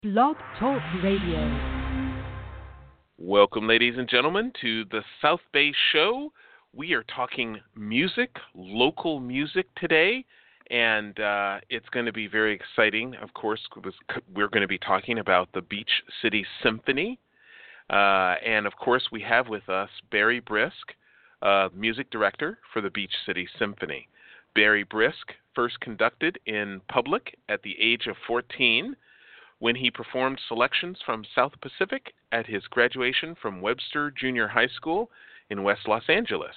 Blog Talk Radio. Welcome, ladies and gentlemen, to the South Bay Show. We are talking music, local music today, and it's going to be very exciting. Of course, we're going to be talking about the Beach City Symphony. And, of course, we have with us Barry Brisk, music director for the Beach City Symphony. Barry Brisk first conducted in public at the age of 14 when he performed selections from South Pacific at his graduation from Webster Junior High School in West Los Angeles.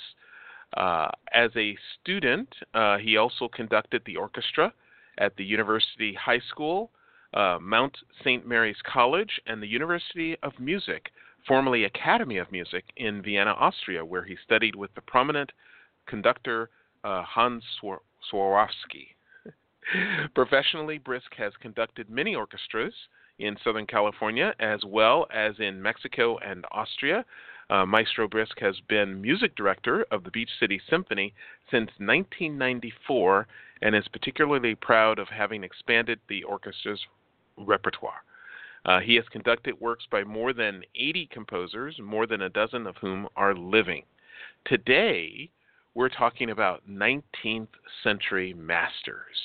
As a student, he also conducted the orchestra at the University High School, Mount St. Mary's College, and the University of Music, formerly Academy of Music, in Vienna, Austria, where he studied with the prominent conductor Hans Swarowski. Professionally, Brisk has conducted many orchestras in Southern California as well as in Mexico and Austria. Maestro Brisk has been music director of the Beach City Symphony since 1994 and is particularly proud of having expanded the orchestra's repertoire. He has conducted works by more than 80 composers, more than a dozen of whom are living. Today, we're talking about 19th century masters.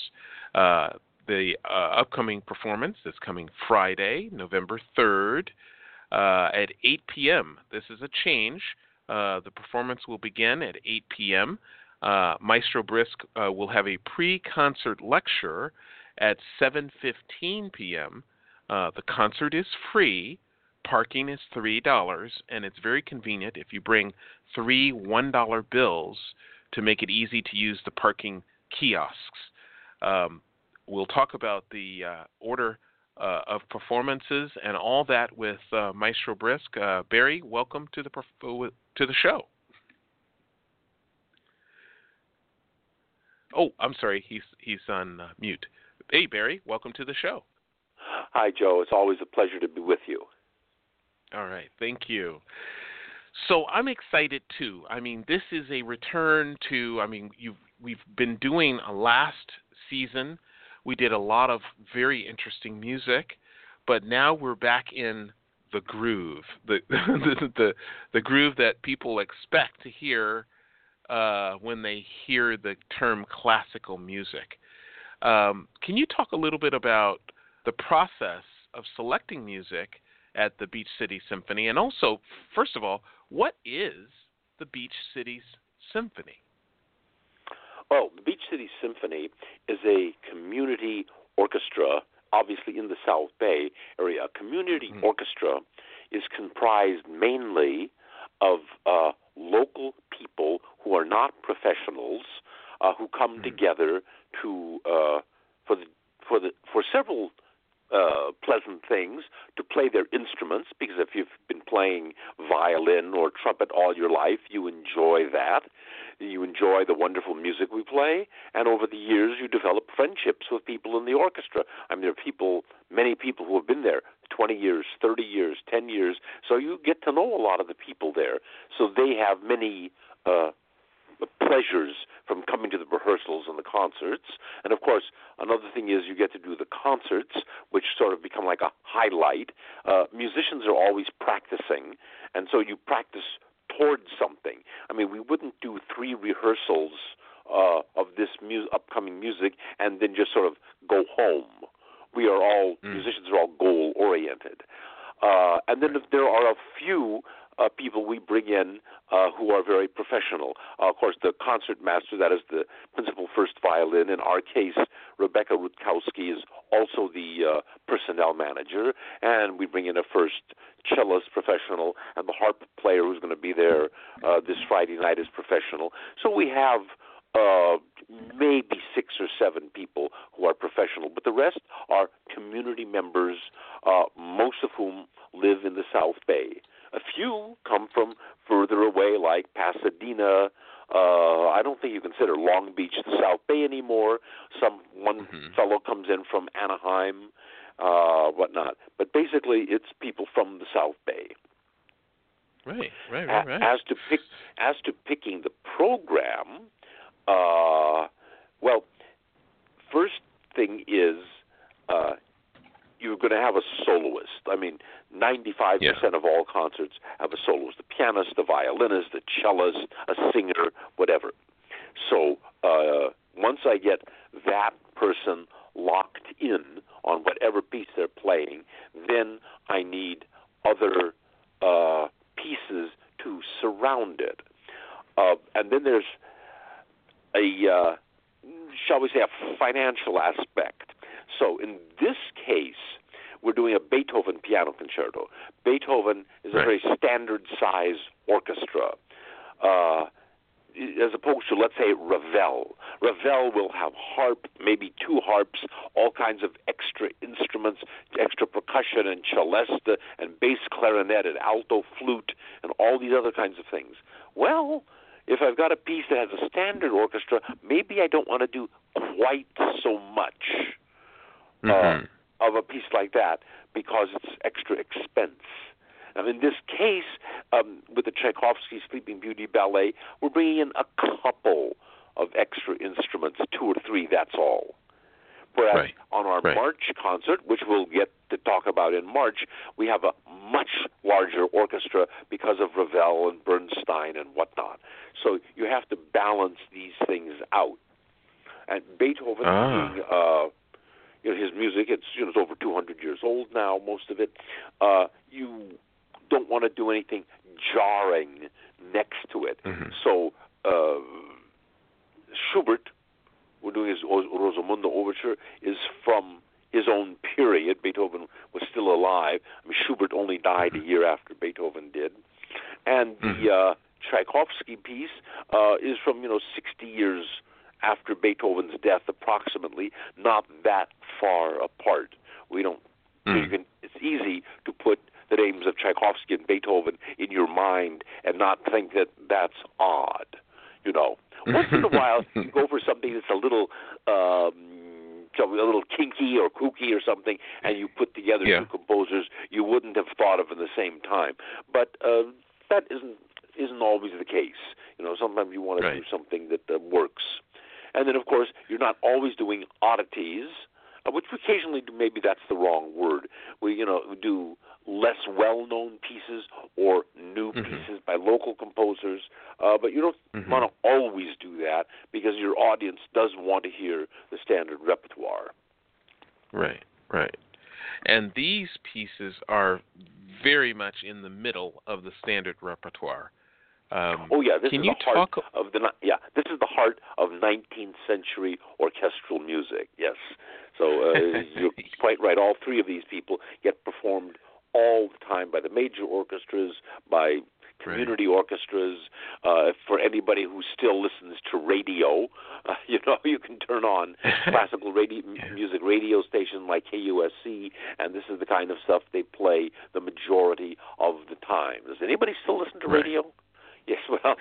The upcoming performance is coming Friday, November 3rd, at 8 p.m. This is a change. The performance will begin at 8 p.m. Maestro Brisk will have a pre-concert lecture at 7:15 p.m. The concert is free. Parking is $3, and it's very convenient if you bring 3 $1 bills to make it easy to use the parking kiosks. We'll talk about the order of performances and all that with Maestro Brisk. Barry, welcome to the show. Oh, I'm sorry, he's on mute. Hey, Barry, welcome to the show. Hi, Joe. It's always a pleasure to be with you. All right, thank you. So I'm excited too. I mean, this is a return to. We've been doing a last season. We did a lot of very interesting music, but now we're back in the groove, the groove that people expect to hear when they hear the term classical music. Can you talk a little bit about the process of selecting music at the Beach City Symphony, and also, first of all, what is the Beach City Symphony? Well, the Beach City Symphony is a community orchestra, obviously in the South Bay area. A community orchestra is comprised mainly of local people who are not professionals, who come together to for several pleasant things, to play their instruments, because if you've been playing violin or trumpet all your life, you enjoy that. You enjoy the wonderful music we play, and over the years you develop friendships with people in the orchestra. I mean, there are many people who have been there 20 years, 30 years, 10 years, so you get to know a lot of the people there. So they have many pleasures from coming to the rehearsals and the concerts. And, of course, another thing is you get to do the concerts, which sort of become like a highlight. Musicians are always practicing, and so you practice towards something. I mean, we wouldn't do 3 rehearsals of this upcoming music and then just sort of go home. Musicians are all goal-oriented. And then there are a few people we bring in who are very professional. Of course, the concert master, that is the principal first violin. In our case, Rebecca Rutkowski is also the personnel manager, and we bring in a first cellist professional, and the harp player who's going to be there this Friday night is professional. So we have maybe 6 or 7 people who are professional, but the rest are community members, most of whom live in the South Bay. A few come from further away, like Pasadena. I don't think you consider Long Beach the South Bay anymore. One fellow comes in from Anaheim, whatnot. But basically, it's people from the South Bay. Right. As to picking the program, well, first thing is you're going to have a soloist. I mean, 95% of all concerts have a soloist: the pianist, the violinist, the cellist, a singer, whatever. So once I get that person locked in on whatever piece they're playing, then I need other pieces to surround it. And then there's a, shall we say, a financial aspect. So in this case, we're doing a Beethoven piano concerto. Beethoven is a very standard-size orchestra, as opposed to, let's say, Ravel. Ravel will have harp, maybe 2 harps, all kinds of extra instruments, extra percussion and celesta and bass clarinet and alto flute and all these other kinds of things. Well, if I've got a piece that has a standard orchestra, maybe I don't want to do quite so much of a piece like that because it's extra expense. Now, in this case, with the Tchaikovsky Sleeping Beauty Ballet, we're bringing in a couple of extra instruments, 2 or 3, that's all. Whereas on our March concert, which we'll get to talk about in March, we have a much larger orchestra because of Ravel and Bernstein and whatnot. So you have to balance these things out. And Beethoven being... his music, it's over 200 years old now, most of it. You don't want to do anything jarring next to it. So Schubert, we're doing his Rosamunde Overture, is from his own period. Beethoven was still alive. I mean, Schubert only died a year after Beethoven did. And the Tchaikovsky piece is from, 60 years after Beethoven's death, approximately, not that far apart. We don't. It's easy to put the names of Tchaikovsky and Beethoven in your mind and not think that that's odd. Once in a while, you go for something that's a little kinky or kooky or something, and you put together 2 composers you wouldn't have thought of in the same time. But that isn't always the case. Sometimes you want to do something that works. And then, of course, you're not always doing oddities, which we occasionally do. Maybe that's the wrong word. We do less well-known pieces or new pieces by local composers, but you don't want to always do that because your audience does want to hear the standard repertoire. Right. And these pieces are very much in the middle of the standard repertoire. This is the heart of 19th century orchestral music. Yes, so you're quite right. All 3 of these people get performed all the time by the major orchestras, by community orchestras. For anybody who still listens to radio, you can turn on classical music radio station like KUSC, and this is the kind of stuff they play the majority of the time. Does anybody still listen to radio? Yes, well...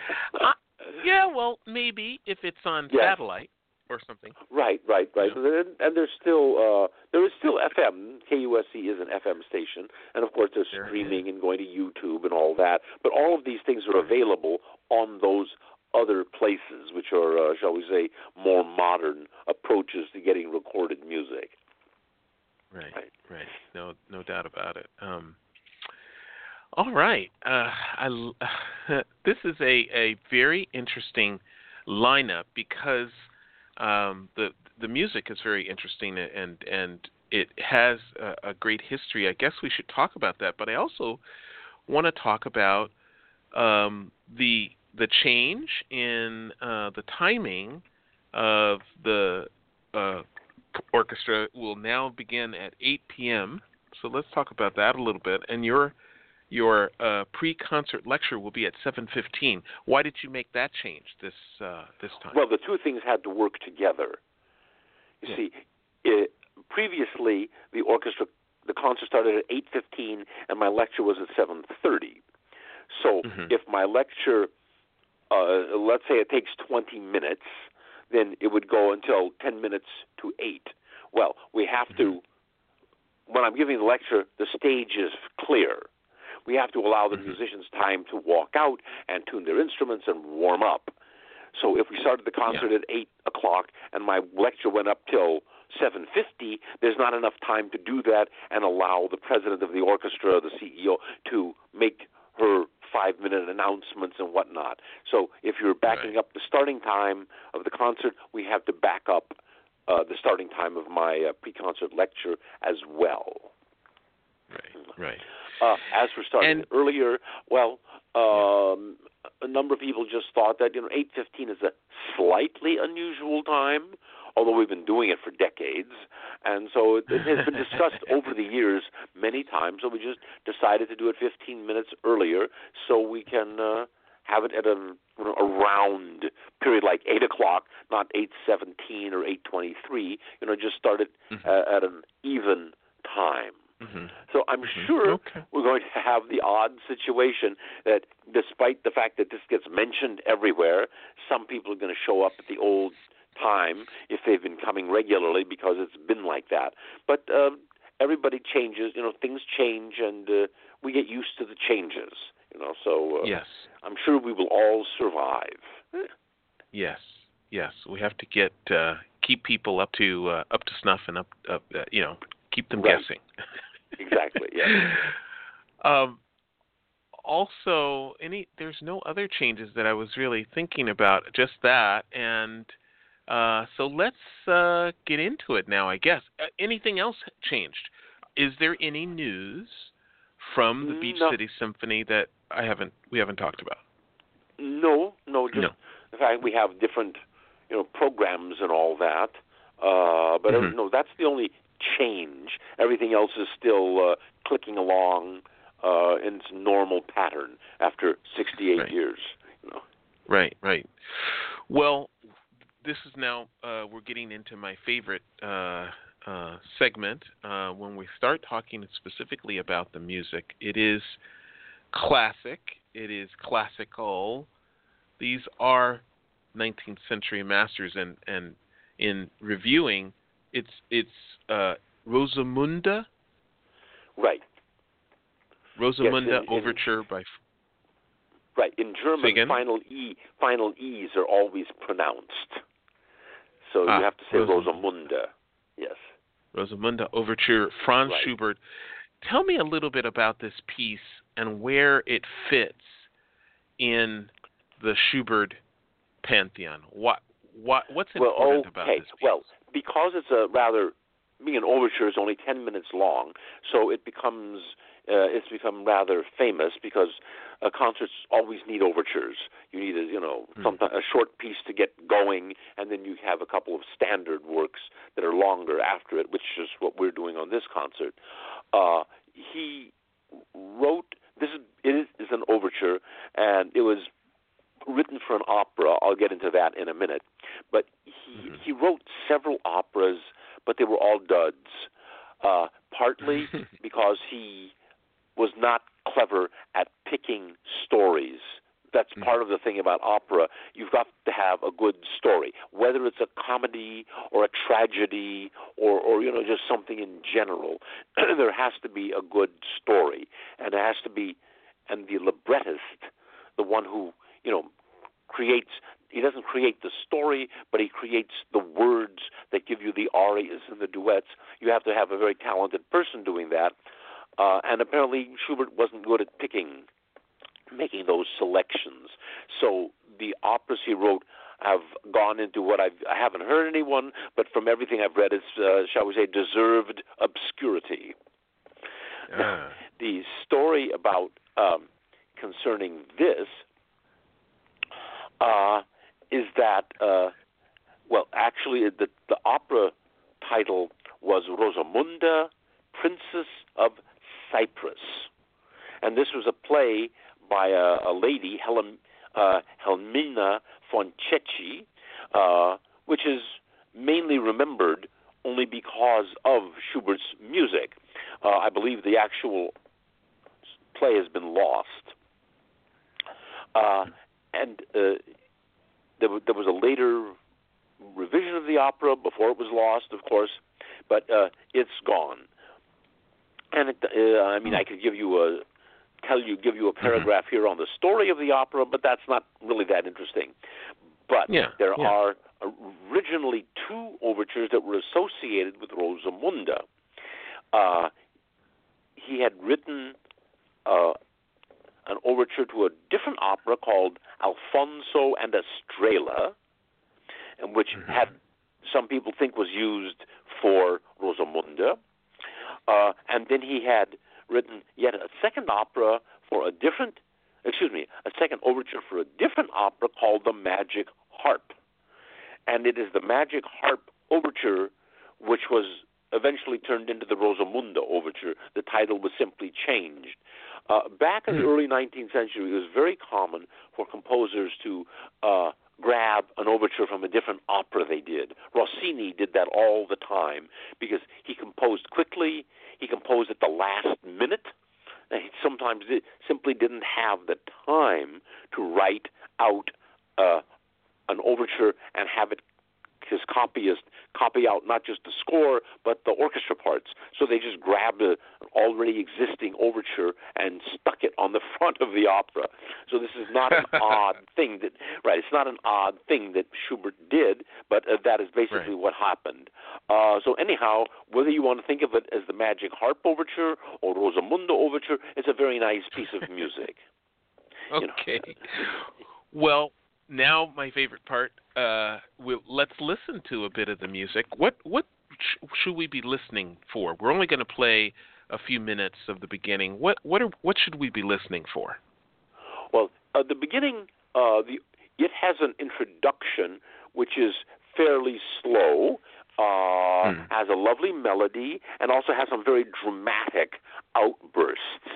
well, maybe if it's on satellite or something. Right. And there's still there is still FM. KUSC is an FM station, and of course there's streaming and going to YouTube and all that. But all of these things are available on those other places, which are, shall we say, more modern approaches to getting recorded music. Right. No doubt about it. All right. This is a very interesting lineup because the music is very interesting and it has a great history. I guess we should talk about that, but I also want to talk about the change in the timing of the orchestra will now begin at 8 p.m. So let's talk about that a little bit. And your pre-concert lecture will be at 7:15. Why did you make that change this time? Well, the 2 things had to work together. You see, previously the concert started at 8:15, and my lecture was at 7:30. So if my lecture, let's say it takes 20 minutes, then it would go until 10 minutes to 8. Well, we have to. When I'm giving the lecture, the stage is clear. We have to allow the musicians time to walk out and tune their instruments and warm up. So if we started the concert at 8 o'clock and my lecture went up till 7:50, there's not enough time to do that and allow the president of the orchestra, the CEO, to make her 5-minute announcements and whatnot. So if you're backing up the starting time of the concert, we have to back up the starting time of my pre-concert lecture as well. Right. As for starting earlier, well, a number of people just thought that 8:15 is a slightly unusual time, although we've been doing it for decades, and so it has been discussed over the years many times. So we just decided to do it 15 minutes earlier, so we can have it at a round period like 8 o'clock, not 8:17 or 8:23. Just start it at an even time. So I'm sure we're going to have the odd situation that despite the fact that this gets mentioned everywhere, some people are going to show up at the old time if they've been coming regularly because it's been like that. But everybody changes, things change, and we get used to the changes, so yes. I'm sure we will all survive. Yes, we have to keep people up to snuff and up keep them guessing. Exactly. Yeah. Also, there's no other changes that I was really thinking about. Just that, and so let's get into it now. I guess anything else changed? Is there any news from the Beach City Symphony that we haven't talked about? No. In fact, we have different programs and all that. But no, that's the only change. Everything else is still clicking along in its normal pattern after 68 years. Right. Well, this is now we're getting into my favorite segment when we start talking specifically about the music. It is classic. It is classical. These are 19th century masters, and in reviewing, it's Rosamunde. Right. Rosamunde Overture by. Right. In German, final E's are always pronounced. So you have to say Rosamunde. Yes. Rosamunde Overture, Franz Schubert. Tell me a little bit about this piece and where it fits in the Schubert pantheon. What's important about this piece? Well, because it's being an overture is only 10 minutes long, so it's become rather famous because concerts always need overtures. You need a short piece to get going, and then you have a couple of standard works that are longer after it, which is what we're doing on this concert. He wrote this. It is an overture, and it was written for an opera. I'll get into that in a minute. But he wrote several operas, but they were all duds. Partly because he was not clever at picking stories. That's part of the thing about opera. You've got to have a good story, whether it's a comedy or a tragedy or just something in general. There has to be a good story, and it has to be, and the librettist, the one who creates. He doesn't create the story, but he creates the words that give you the arias and the duets. You have to have a very talented person doing that. And apparently Schubert wasn't good at making those selections. So the operas he wrote have gone into what I haven't heard anyone, but from everything I've read, it's, shall we say, deserved obscurity. The story about concerning this is that, actually the opera title was Rosamunde, Princess of Cyprus. And this was a play by a lady, Helmina von Cecchi, which is mainly remembered only because of Schubert's music. I believe the actual play has been lost. And there was a later revision of the opera before it was lost, of course, but it's gone. And I could give you a paragraph here on the story of the opera, but that's not really that interesting. But there are originally two overtures that were associated with Rosamunde. He had written an overture to a different opera called Alfonso and Estrella, and which had some people think was used for Rosamunde. And then he had written yet a second opera for a second overture for a different opera called The Magic Harp. And it is the Magic Harp overture which was eventually turned into the Rosamunde overture. The title was simply changed. Back in the early 19th century, it was very common for composers to grab an overture from a different opera they did. Rossini did that all the time because he composed quickly, he composed at the last minute, and he sometimes simply didn't have the time to write out an overture and have his copyist copy out not just the score but the orchestra parts. So they just grabbed an already existing overture and stuck it on the front of the opera. So this is not an odd thing it's not an odd thing that Schubert did, but that is basically what happened. So anyhow, whether you want to think of it as the Magic Harp overture or Rosamunde overture, it's a very nice piece of music. Okay. Well, now my favorite part. Let's listen to a bit of the music. What should we be listening for? We're only going to play a few minutes of the beginning. What should we be listening for? Well, the beginning, it has an introduction which is fairly slow, has a lovely melody, and also has some very dramatic outbursts.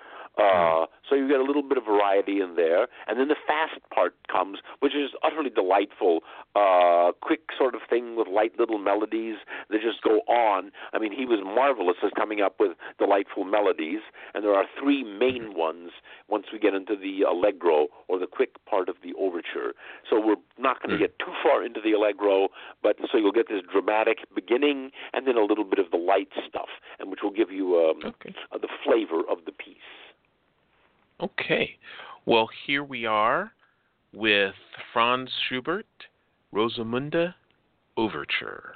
So you get a little bit of variety in there. And then the fast part comes, which is utterly delightful, quick sort of thing with light little melodies that just go on. I mean, he was marvelous at coming up with delightful melodies. And there are three main ones once we get into the allegro, or the quick part of the overture. So we're not going to get too far into the allegro, but so you'll get this dramatic beginning and then a little bit of the light stuff, and which will give you the flavor of the piece. Okay. Well, here we are with Franz Schubert, Rosamunde Overture.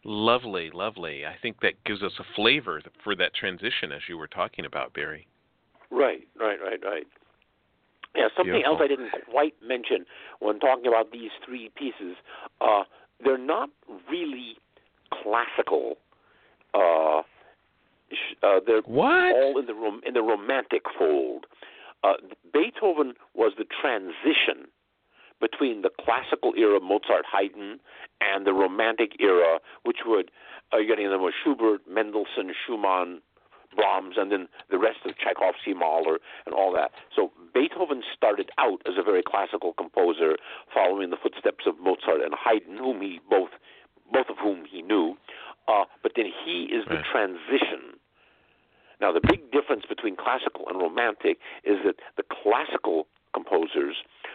Lovely, lovely. I think that gives us a flavor for that transition as you were talking about, Barry. Right. Yeah, something Beautiful. else I didn't quite mention when talking about these three pieces, they're not really classical. They're What? all in the romantic fold. Beethoven was the transition between the classical era, Mozart, Haydn, and the romantic era, which would, you're getting them with Schubert, Mendelssohn, Schumann, Brahms, and then the rest of Tchaikovsky, Mahler, and all that. So Beethoven started out as a very classical composer, following the footsteps of Mozart and Haydn, both of whom he knew. But then he is the transition. Now, the big difference between classical and romantic is that the classical composers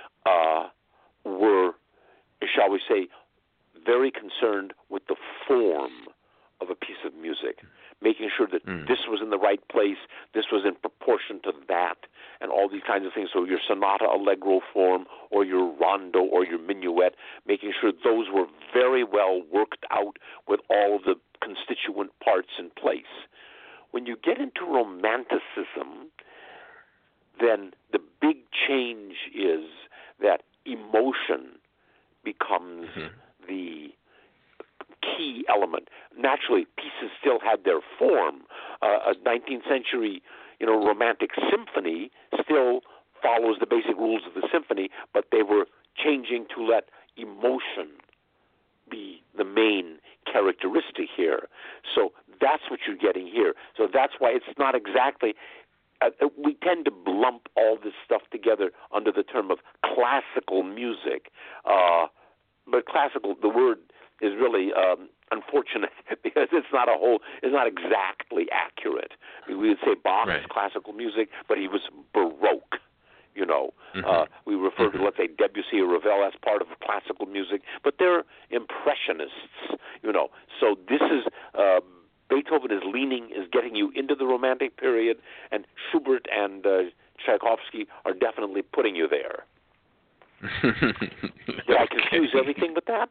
were, shall we say, very concerned with the form of a piece of music, making sure that this was in the right place, this was in proportion to that, and all these kinds of things. So your sonata allegro form, or your rondo, or your minuet, making sure those were very well worked out with all of the constituent parts in place. When you get into romanticism, then the big change is that emotion becomes the key element. Naturally, pieces still had their form. A 19th century, romantic symphony still follows the basic rules of the symphony, but they were changing to let emotion be the main characteristic here. So that's what you're getting here. So that's why it's not exactly... we tend to lump all this stuff together under the term of classical music. But classical, the word is really unfortunate because it's not exactly accurate. We would say Bach is classical music, but he was Baroque. We refer to, let's say, Debussy or Ravel as part of classical music, but they're impressionists. So this is Beethoven is getting you into the Romantic period, and Schubert and Tchaikovsky are definitely putting you there. Did I confuse everything with that?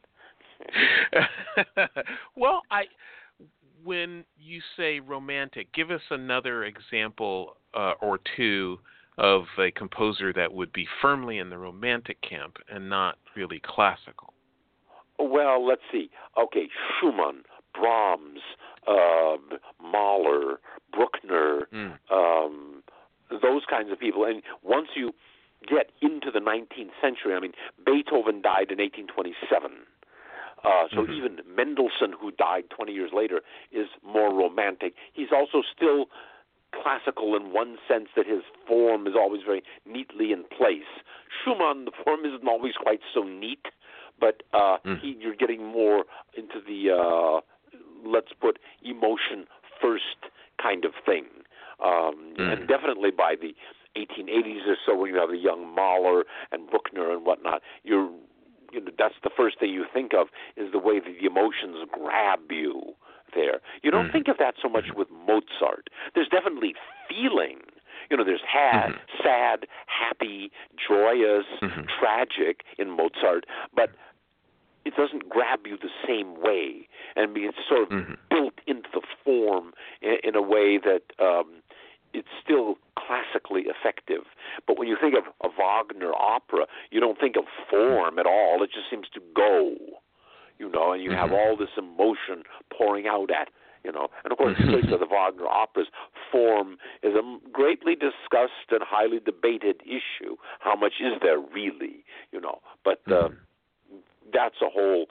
Well, when you say romantic, give us another example or two of a composer that would be firmly in the romantic camp and not really classical. Well, let's see. Okay, Schumann, Brahms, Mahler, Bruckner, those kinds of people. And once you get into the 19th century, Beethoven died in 1827. So even Mendelssohn, who died 20 years later, is more romantic. He's also still classical in one sense that his form is always very neatly in place. Schumann, the form isn't always quite so neat, but you're getting more into the, let's put emotion first kind of thing. And definitely by the 1880s or so, when you have a young Mahler and Bruckner and whatnot, that's the first thing you think of is the way that the emotions grab you there. You don't think of that so much with Mozart. There's definitely feeling. There's sad, happy, joyous, tragic in Mozart, but it doesn't grab you the same way. And it's sort of built into the form in a way that it's still classically effective. But when you think of a Wagner opera, you don't think of form at all. It just seems to go, and you have all this emotion pouring out at, And of course, in the case of the Wagner operas, form is a greatly discussed and highly debated issue. How much is there really, But that's a whole,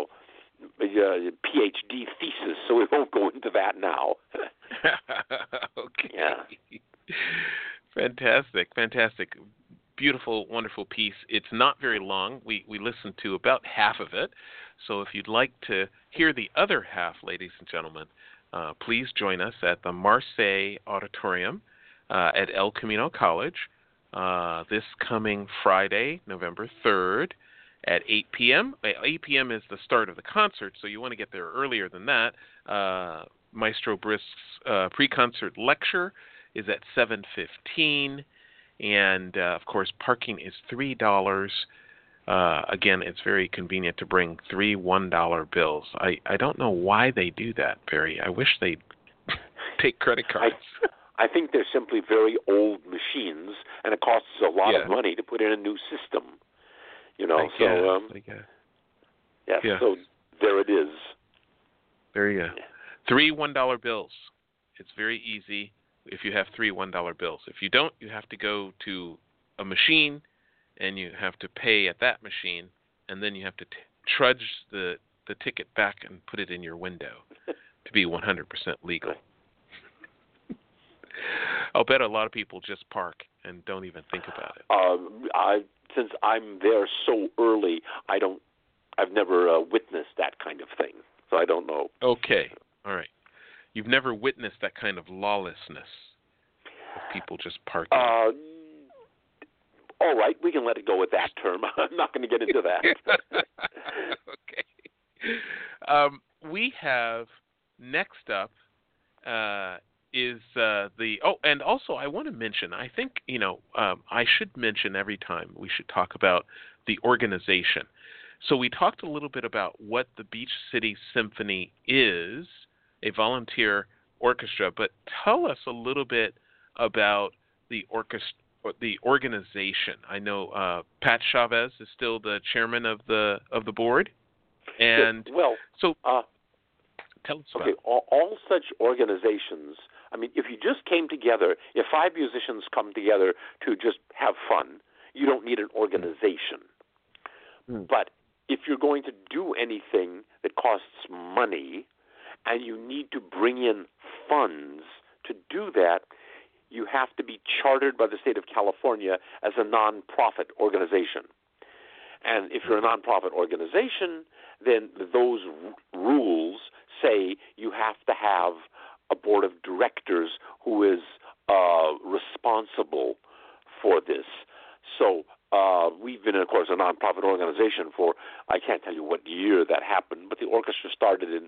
PhD thesis, so we won't go into that now. Okay. Yeah. Fantastic. Beautiful, wonderful piece. It's not very long. We listened to about half of it. So if you'd like to hear the other half, ladies and gentlemen, please join us at the Marseille Auditorium at El Camino College this coming Friday, November 3rd at 8 p.m. 8 p.m. is the start of the concert, so you want to get there earlier than that. Maestro Brisk's pre-concert lecture is at 7:15, and of course parking is $3. Again, it's very convenient to bring 3 $1 bills. I don't know why they do that, Barry. I wish they'd take credit cards. I think they're simply very old machines, and it costs a lot of money to put in a new system. I guess. Yes, so there it is. There you go. 3 $1 bills. It's very easy if you have 3 $1 bills. If you don't, you have to go to a machine, and you have to pay at that machine, and then you have to trudge the ticket back and put it in your window to be 100% legal. I'll bet a lot of people just park and don't even think about it. Since I'm there so early, I've never witnessed that kind of thing, so I don't know. Okay, all right. You've never witnessed that kind of lawlessness of people just parking. All right, we can let it go with that term. I'm not going to get into that. Okay. We have next up is and also I want to mention, I think, I should mention every time we should talk about the organization. So we talked a little bit about what the Beach City Symphony is, a volunteer orchestra, but tell us a little bit about the organization. I know Pat Chavez is still the chairman of the board, and tell us about it. All such organizations. I mean, if you just came together, if 5 musicians come together to just have fun, you don't need an organization. But if you're going to do anything that costs money, and you need to bring in funds to do that, you have to be chartered by the state of California as a nonprofit organization. And if you're a nonprofit organization, then those rules say you have to have a board of directors who is responsible for this. So we've been, of course, a nonprofit organization for, I can't tell you what year that happened, but the orchestra started in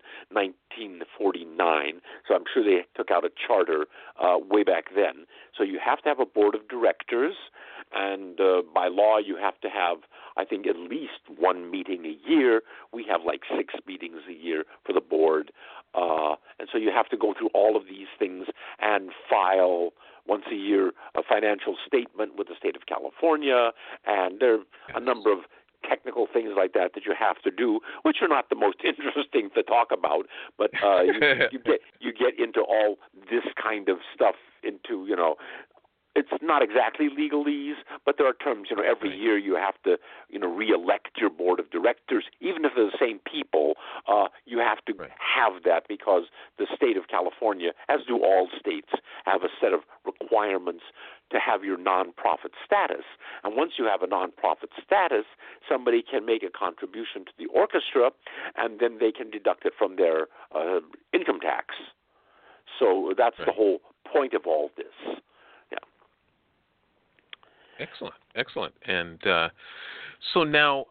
1949, so I'm sure they took out a charter way back then. So you have to have a board of directors, and by law you have to have, I think, at least 1 meeting a year. We have like 6 meetings a year for the board, and so you have to go through all of these things and file once a year a financial statement with the state of California, and there are a number of technical things like that you have to do, which are not the most interesting to talk about, but you get into all this kind of stuff into, it's not exactly legalese, but there are terms, every year you have to, re-elect your board of directors. Even if they're the same people, you have to have that because the state of California, as do all states, have a set of requirements to have your nonprofit status. And once you have a nonprofit status, somebody can make a contribution to the orchestra, and then they can deduct it from their income tax. So that's the whole point of all this. Excellent. And so now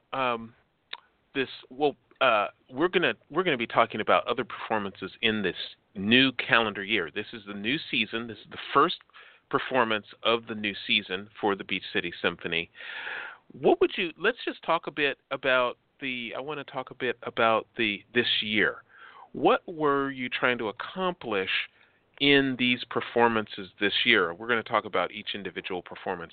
we're gonna be talking about other performances in this new calendar year. This is the new season. This is the first performance of the new season for the Beach City Symphony. Let's just talk a bit about this year. What were you trying to accomplish in these performances this year? We're going to talk about each individual performance,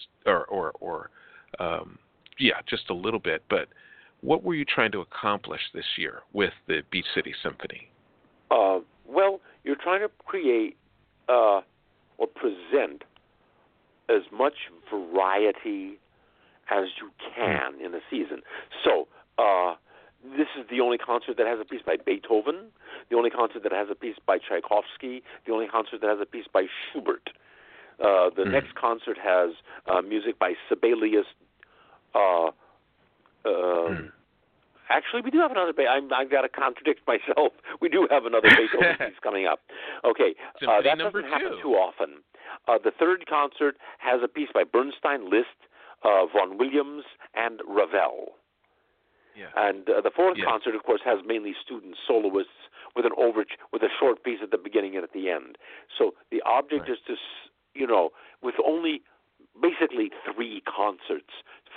just a little bit. But what were you trying to accomplish this year with the Beach City Symphony? Well, you're trying to create or present as much variety as you can in a season. So this is the only concert that has a piece by Beethoven, the only concert that has a piece by Tchaikovsky, the only concert that has a piece by Schubert. The next concert has music by Sibelius. Actually, we do have another. I've got to contradict myself. We do have another Beethoven piece coming up. Okay, that doesn't happen too often. The third concert has a piece by Bernstein, Liszt, Vaughan Williams, and Ravel. Yeah. And the fourth concert, of course, has mainly student soloists with an with a short piece at the beginning and at the end. So the object is to, with only basically 3 concerts,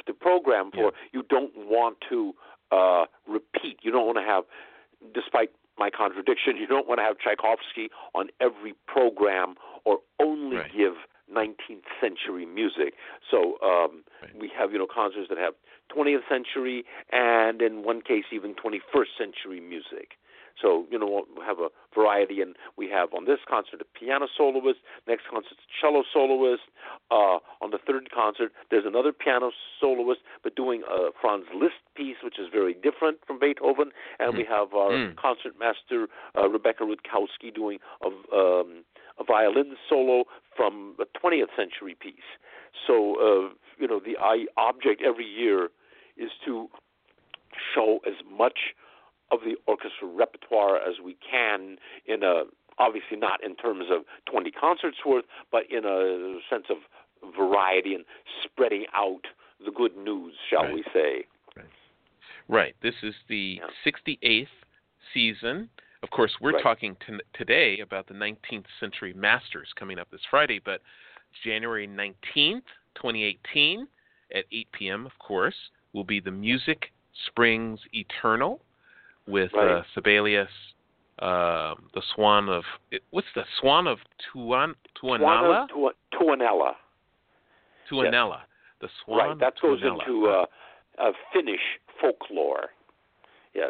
to program for. You don't want to repeat. You don't want to have, despite my contradiction, you don't want to have Tchaikovsky on every program or only give 19th century music. So we have, concerts that have 20th century and in one case even 21st century music. So, we'll have a variety, and we have on this concert a piano soloist, next concert a cello soloist. On the third concert, there's another piano soloist, but doing a Franz Liszt piece, which is very different from Beethoven. And we have our concertmaster, Rebecca Rutkowski, doing a violin solo from a 20th century piece. So, the object every year is to show as much of the orchestra repertoire as we can obviously not in terms of 20 concerts worth, but in a sense of variety and spreading out the good news, shall we say. Right. This is the 68th season. Of course, we're talking today about the 19th Century Masters coming up this Friday, but January 19th, 2018, at 8 p.m., of course, will be the Music Springs Eternal with Sibelius, the Swan of... What's the Swan of Tuonela? Tuonela. Tuonela. The Swan of that goes Tuonela. into Finnish folklore. Yes.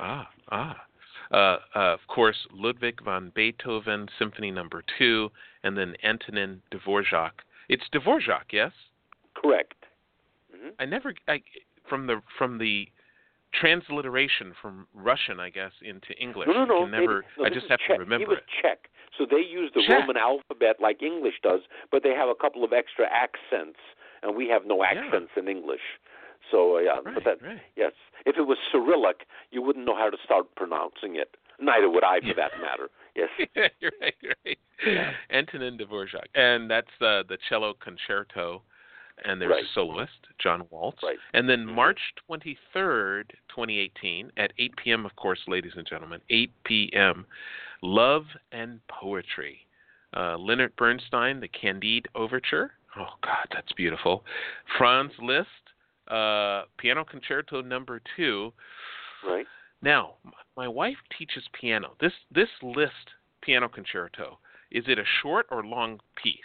Of course, Ludwig van Beethoven, Symphony No. 2, and then Antonin Dvorak. It's Dvorak, yes? Correct. Mm-hmm. From the transliteration from Russian, I guess, into English. No. I just have to remember. He was Czech, so they use the Roman alphabet like English does, but they have a couple of extra accents, and we have no accents in English. So yes, if it was Cyrillic, you wouldn't know how to start pronouncing it. Neither would I, for that matter. Yes. You're right. Yeah. Antonin Dvorak, and that's the cello concerto. And there's a soloist, John Waltz. Right. And then March 23rd, 2018, at 8 p.m., of course, ladies and gentlemen, 8 p.m., Love and Poetry. Leonard Bernstein, the Candide Overture. Oh, God, that's beautiful. Franz Liszt, Piano Concerto No. 2. Right. Now, my wife teaches piano. This Liszt Piano Concerto, is it a short or long piece?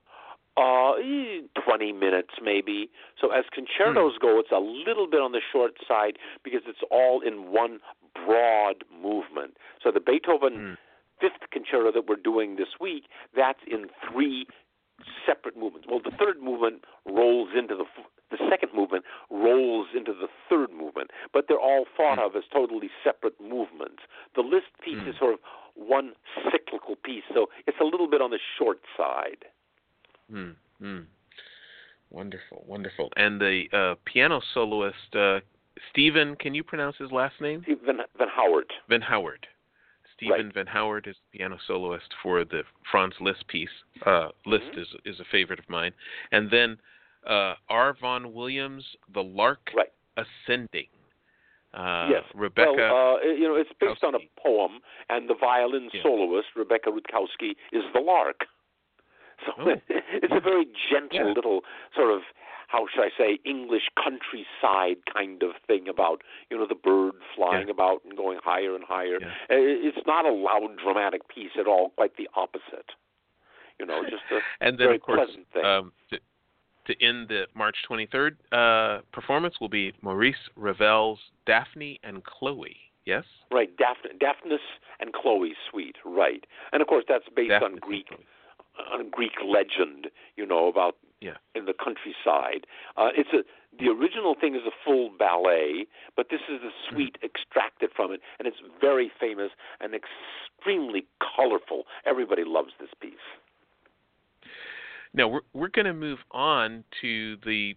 20 minutes maybe. So as concertos go, it's a little bit on the short side because it's all in one broad movement. So the Beethoven fifth concerto that we're doing this week, that's in 3 separate movements. Well, the third movement rolls into the second movement rolls into the third movement, but they're all thought of as totally separate movements. The Liszt piece is sort of one cyclical piece, so it's a little bit on the short side. Wonderful. And the piano soloist, Stephen, can you pronounce his last name? Van Howard. Van Howard. Stephen Van Howard is the piano soloist for the Franz Liszt piece. Liszt is a favorite of mine. And then R. Vaughan Williams, The Lark Ascending. Yes. Rebecca. Well, it's based on a poem, and the violin soloist, Rebecca Rutkowski, is the lark. So it's a very gentle little sort of, how should I say, English countryside kind of thing about, the bird flying about and going higher and higher. Yeah. It's not a loud, dramatic piece at all, quite the opposite. Just a and then, very of course, pleasant thing. To end the March 23rd performance will be Maurice Ravel's Daphne and Chloe, yes? Right, Daphnis and Chloe suite, right. And, of course, that's based on Greek legend, about in the countryside. The original thing is a full ballet, but this is the suite extracted from it, and it's very famous and extremely colorful. Everybody loves this piece. Now we're going to move on to the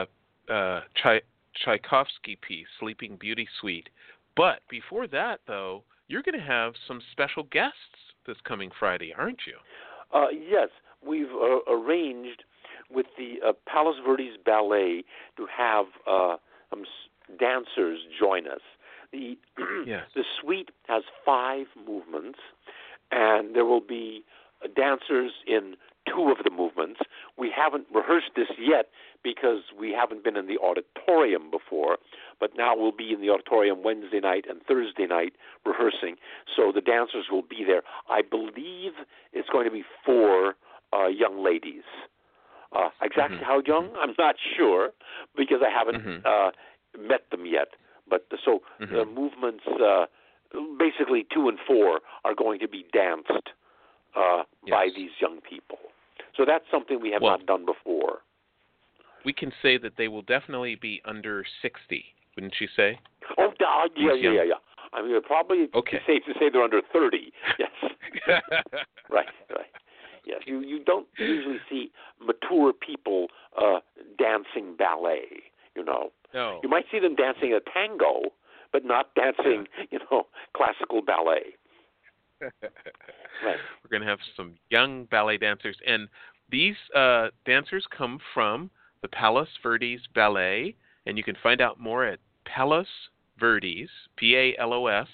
Tchaikovsky piece, Sleeping Beauty Suite. But before that, though, you're going to have some special guests this coming Friday, aren't you? Yes, we've arranged with the Palos Verdes Ballet to have some dancers join us. The suite has 5 movements, and there will be dancers in 2 of the movements. we haven't rehearsed this yet because we haven't been in the auditorium before, but now we'll be in the auditorium Wednesday night and Thursday night rehearsing. So the dancers will be there. I believe it's going to be 4 young ladies. Exactly how young, I'm not sure because I haven't met them yet. But so the movements, basically 2 and 4, are going to be danced by these young people. So that's something we have not done before. We can say that they will definitely be under 60, wouldn't you say? Oh, yeah. I mean, probably safe to say they're under 30. Yes. Right. Yes, you don't usually see mature people dancing ballet, No. You might see them dancing a tango, but not dancing, classical ballet. Right. We're going to have some young ballet dancers. And these dancers come from the Palos Verdes Ballet, and you can find out more at Palos Verdes, PalosVerdes,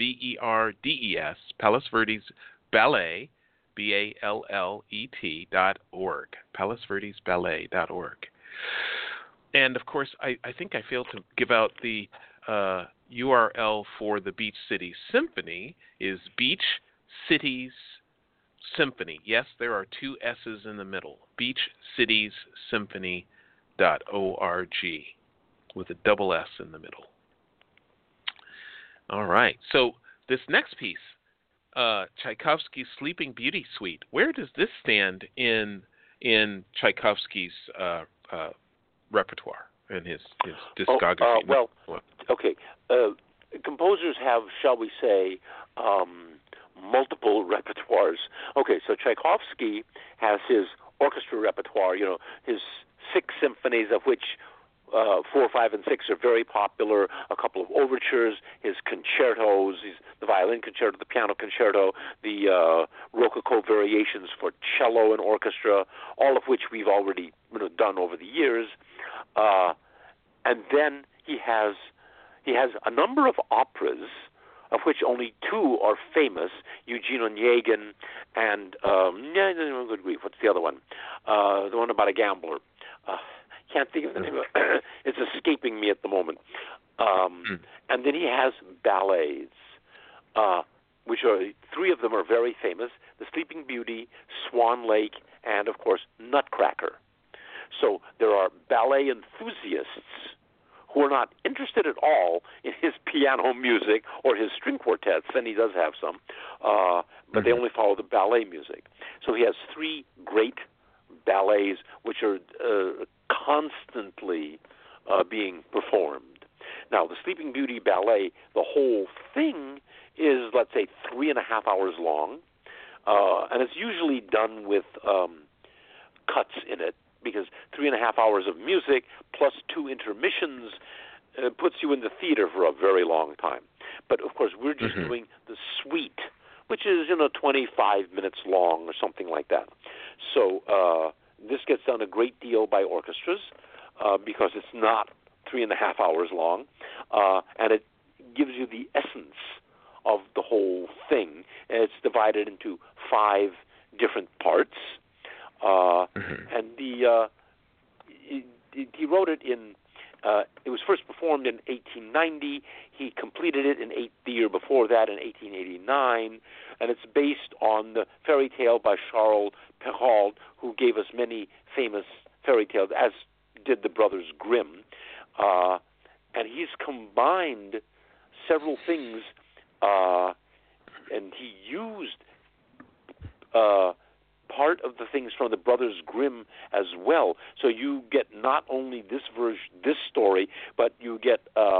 Palos Verdes Ballet, BALLET.org, PalosVerdesBallet.org. And, of course, I think I failed to give out the URL for the Beach City Symphony is Beach Cities Symphony. Yes, there are 2 S's in the middle. BeachCitiesSymphony.org with a double S in the middle. All right. So this next piece, Tchaikovsky's Sleeping Beauty Suite. Where does this stand in Tchaikovsky's repertoire and his discography? Composers have, shall we say, multiple repertoires. Okay, so Tchaikovsky has his orchestra repertoire, his 6 symphonies, of which 4, 5, and 6 are very popular, a couple of overtures, his concertos, the violin concerto, the piano concerto, the Rococo variations for cello and orchestra, all of which we've already done over the years. And then he has a number of operas, of which only 2 are famous, Eugene Onegin and, good grief, what's the other one? The one about a gambler. Can't think of the name of it. It's escaping me at the moment. And then he has ballets, which are 3 of them are very famous, The Sleeping Beauty, Swan Lake, and, of course, Nutcracker. So there are ballet enthusiasts who are not interested at all in his piano music or his string quartets, and he does have some, but they only follow the ballet music. So he has 3 great ballets which are constantly being performed. Now, the Sleeping Beauty ballet, the whole thing is, let's say, 3.5 hours long, and it's usually done with cuts in it, because 3.5 hours of music plus 2 intermissions puts you in the theater for a very long time. But, of course, we're just doing the suite, which is, 25 minutes long or something like that. So this gets done a great deal by orchestras because it's not 3.5 hours long, and it gives you the essence of the whole thing. And it's divided into 5 different parts. And he wrote it in, it was first performed in 1890. He completed it the year before that, in 1889. And it's based on the fairy tale by Charles Perrault, who gave us many famous fairy tales, as did the Brothers Grimm. And he's combined several things, and he used part of the things from the Brothers Grimm as well. So you get not only this this story, but you get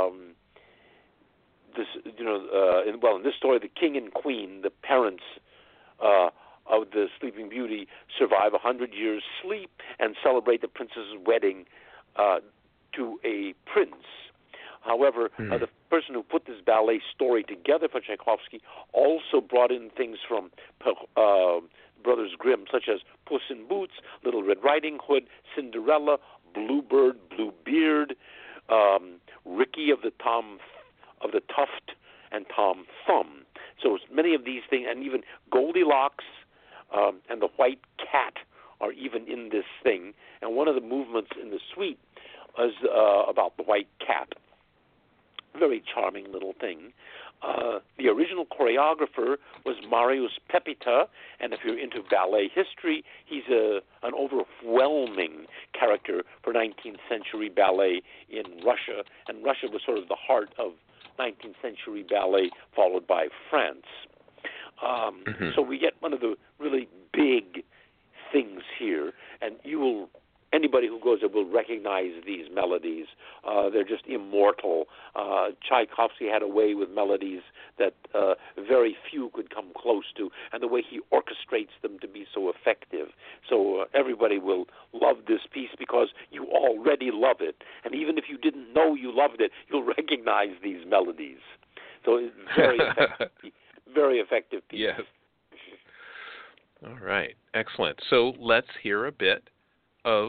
this, in this story, the king and queen, the parents of the Sleeping Beauty, survive 100 years' sleep and celebrate the princess's wedding to a prince. However, the person who put this ballet story together for Tchaikovsky also brought in things from Brothers Grimm, such as Puss in Boots, Little Red Riding Hood, Cinderella, Bluebird, Bluebeard, Ricky of the Tuft, and Tom Thumb. So many of these things, and even Goldilocks and the White Cat, are even in this thing. And one of the movements in the suite was about the white cat. Very charming little thing. The original choreographer was Marius Pepita, and if you're into ballet history, he's an overwhelming character for 19th century ballet in Russia, and Russia was sort of the heart of 19th century ballet, followed by France. So we get one of the really big things here, and anybody who goes there will recognize these melodies. They're just immortal. Tchaikovsky had a way with melodies that very few could come close to, and the way he orchestrates them to be so effective. So everybody will love this piece because you already love it. And even if you didn't know you loved it, you'll recognize these melodies. So it's very effective piece. Yes. All right. Excellent. So let's hear a bit of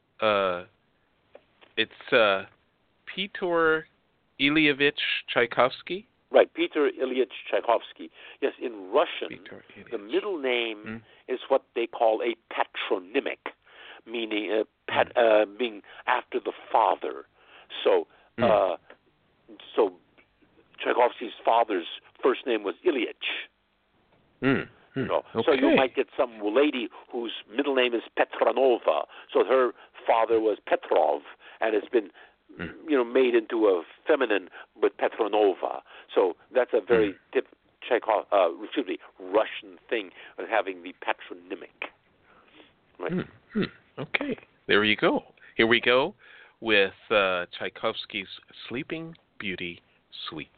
it's Pyotr Ilyich Tchaikovsky. Right, Pyotr Ilyich Tchaikovsky. Yes, in Russian, the middle name is what they call a patronymic, meaning being after the father. So, so Tchaikovsky's father's first name was Ilyich. So you might get some lady whose middle name is Petronova. So her father was Petrov, and it's been, made into a feminine with Petronova. So that's a very Russian thing of having the patronymic. Right? Okay, there you go. Here we go with Tchaikovsky's Sleeping Beauty Suite.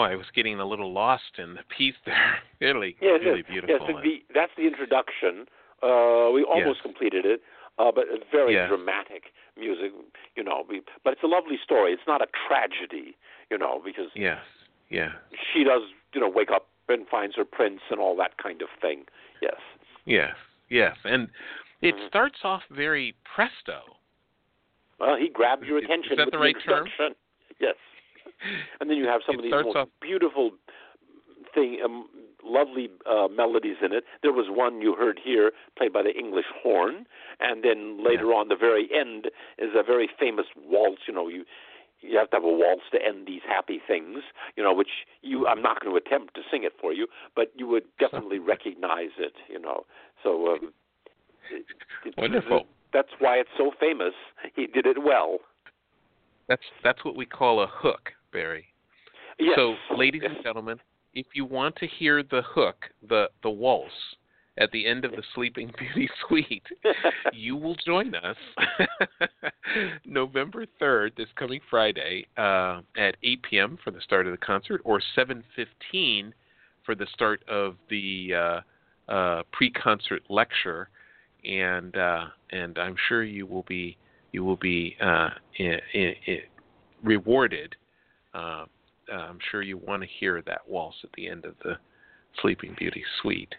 I was getting a little lost in the piece there. Really, yes, really yes, beautiful. Yes, that's the introduction. We almost completed it, but it's very dramatic music, but it's a lovely story. It's not a tragedy, because she does, wake up and finds her prince and all that kind of thing. Yes. Yes, and it starts off very presto. Well, he grabbed your attention. Is that with the right term? Yes. And then you have some of these most beautiful lovely melodies in it. There was one you heard here played by the English horn, and then later on, the very end is a very famous waltz. You have to have a waltz to end these happy things, which I'm not going to attempt to sing it for you, but you would definitely recognize it, So wonderful. That's why it's so famous. He did it well. That's what we call a hook, Barry. Yes. So, ladies and gentlemen, if you want to hear the hook, the waltz, at the end of the Sleeping Beauty Suite, you will join us November 3rd, this coming Friday, at 8 p.m. for the start of the concert, or 7:15 for the start of the pre-concert lecture, and I'm sure you will be rewarded. I'm sure you want to hear that waltz at the end of the Sleeping Beauty Suite.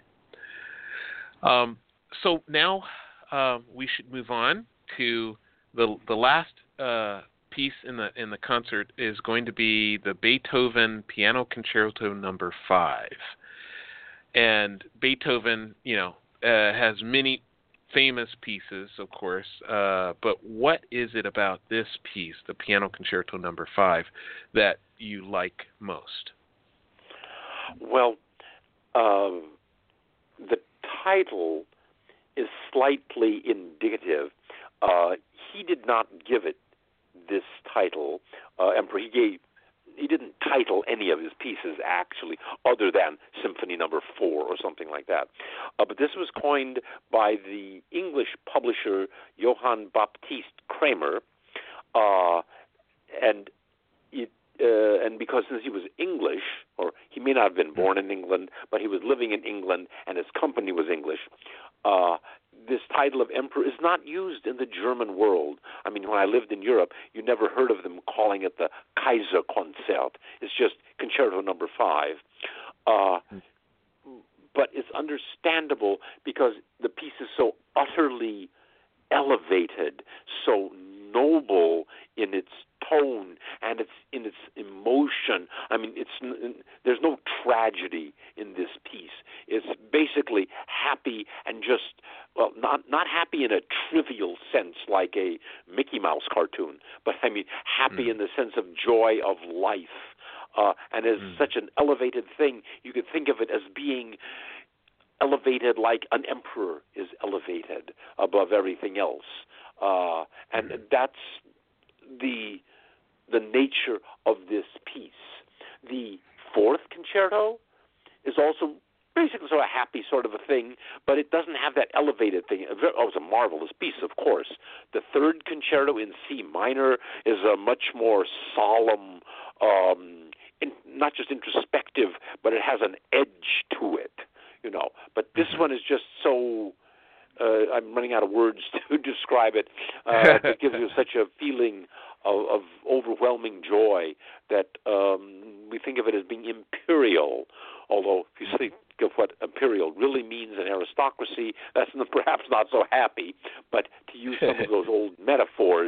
So now we should move on to the last piece in the concert is going to be the Beethoven Piano Concerto No. 5. And Beethoven, has many famous pieces, of course, but what is it about this piece, the Piano Concerto No. 5, that you like most? Well, the title is slightly indicative. He did not give it this title. Emperor, he didn't title any of his pieces, actually, other than Symphony No. 4 or something like that. But this was coined by the English publisher Johann Baptist Kramer, and because since he was English, or he may not have been born in England, but he was living in England and his company was English, this title of emperor is not used in the German world. I mean, when I lived in Europe, you never heard of them calling it the Kaiserkonzert. It's just Concerto No. 5. But it's understandable because the piece is so utterly elevated, so noble in its tone and it's in its emotion. I mean, there's no tragedy in this piece. It's basically happy and just, well, not happy in a trivial sense like a Mickey Mouse cartoon, but I mean happy in the sense of joy of life. And as such an elevated thing, you could think of it as being elevated like an emperor is elevated above everything else. And that's the nature of this piece. The fourth concerto is also basically sort of happy sort of a thing, but it doesn't have that elevated thing. It's a marvelous piece, of course. The third concerto in C minor is a much more solemn, not just introspective, but it has an edge to it, But this one is just so... I'm running out of words to describe it. It gives you such a feeling of overwhelming joy that we think of it as being imperial, although if you think of what imperial really means in aristocracy, that's perhaps not so happy. But to use some of those old metaphors,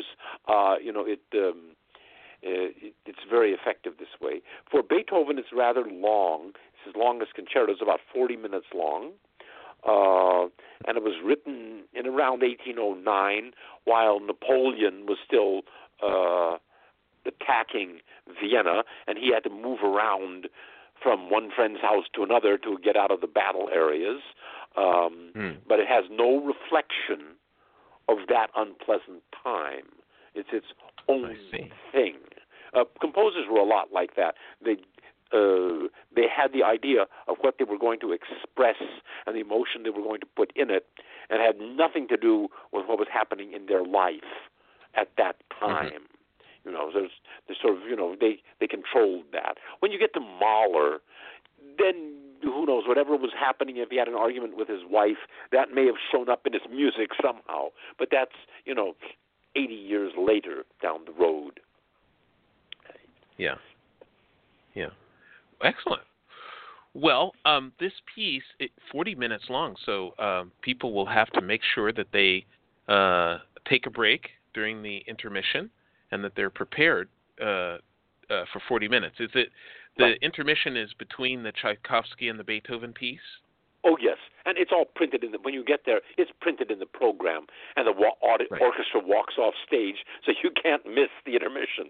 it's very effective this way. For Beethoven, it's rather long. His longest concerto is about 40 minutes long. And it was written in around 1809 while Napoleon was still attacking Vienna, and he had to move around from one friend's house to another to get out of the battle areas. But it has no reflection of that unpleasant time. It's its own thing. Composers were a lot like that. They had the idea of what they were going to express and the emotion they were going to put in it, and had nothing to do with what was happening in their life at that time. There's sort of, they controlled that. When you get to Mahler, then who knows, whatever was happening, if he had an argument with his wife, that may have shown up in his music somehow. But that's, 80 years later down the road. Yeah. Excellent. Well, this piece, 40 minutes long, so people will have to make sure that they take a break during the intermission and that they're prepared for 40 minutes. Is it the intermission is between the Tchaikovsky and the Beethoven piece? Oh, yes. And it's all printed when you get there, it's printed in the program, and the orchestra walks off stage, so you can't miss the intermission.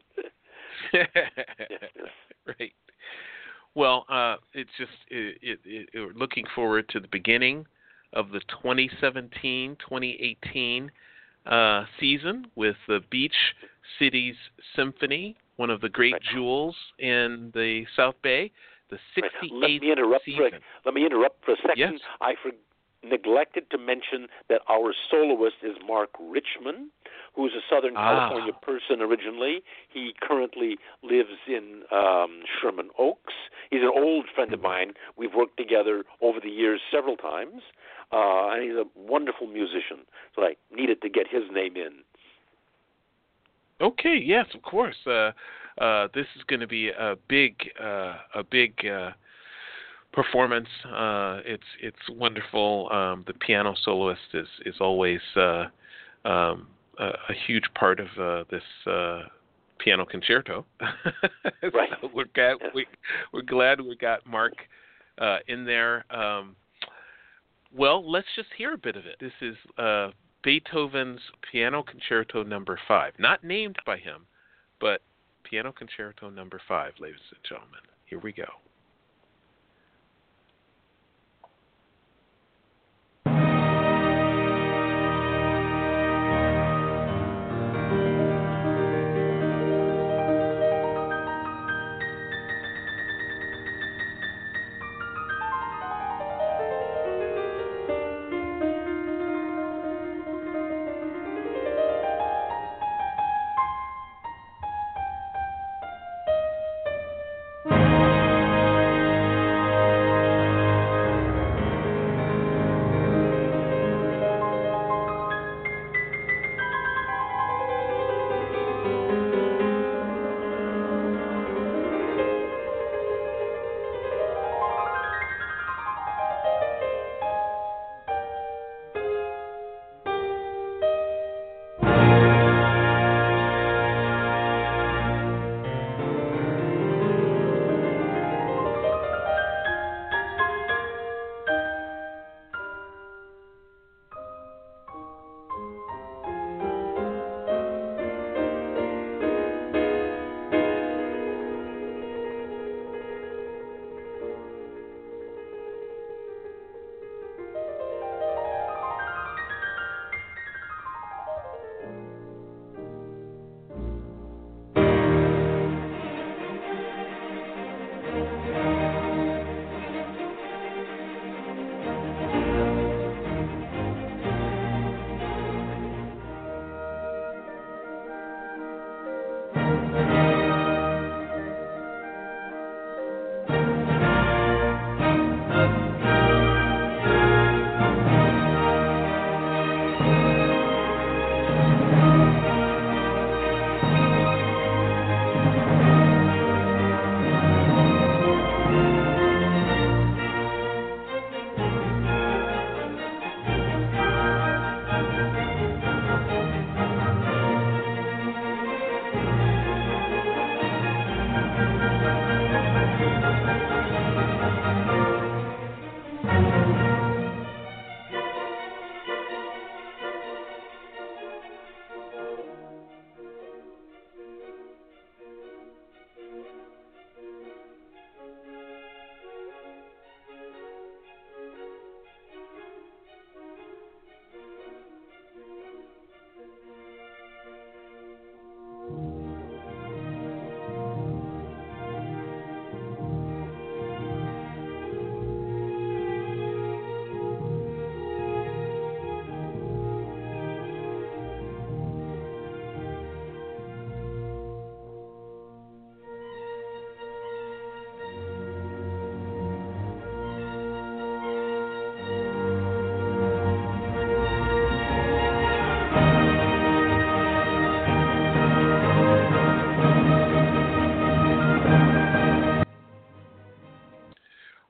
Right. Well, it's just we're looking forward to the beginning of the 2017-2018 season with the Beach Cities Symphony, one of the great jewels in the South Bay, the 68th season. Let me interrupt for a second. Yes. I neglected to mention that our soloist is Mark Richman, who's a Southern California person originally. He currently lives in Sherman Oaks. He's an old friend of mine. We've worked together over the years several times, and he's a wonderful musician. So I needed to get his name in. Okay. Yes, of course. This is going to be a big performance. It's wonderful. The piano soloist is always a huge part of this piano concerto. Right. So we're glad we got Mark in there. Well, let's just hear a bit of it. This is Beethoven's Piano Concerto Number 5, not named by him, but Piano Concerto Number 5, ladies and gentlemen. Here we go.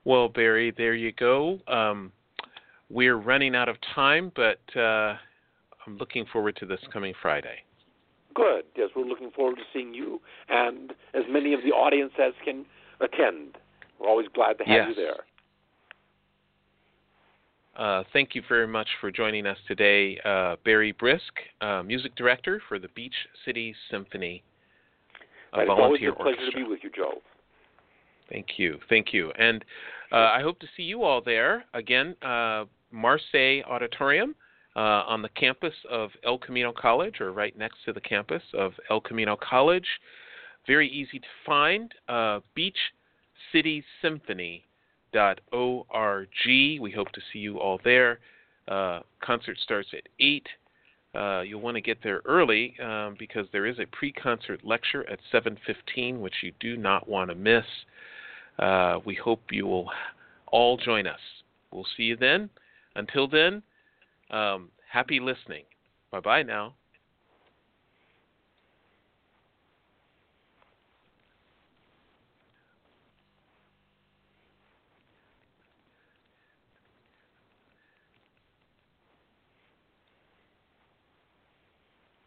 Well, Barry, there you go. We're running out of time, but I'm looking forward to this coming Friday. Good. Yes, we're looking forward to seeing you and as many of the audience as can attend. We're always glad to have you there. Thank you very much for joining us today, Barry Brisk, music director for the Beach City Symphony Volunteer Orchestra. It's always a pleasure to be with you, Joe. Thank you. And I hope to see you all there again, Marseille Auditorium on the campus of El Camino College, or right next to the campus of El Camino College. Very easy to find, beachcitysymphony.org. We hope to see you all there. Concert starts at 8. You'll want to get there early because there is a pre-concert lecture at 7:15, which you do not want to miss. We hope you will all join us. We'll see you then. Until then, happy listening. Bye-bye now.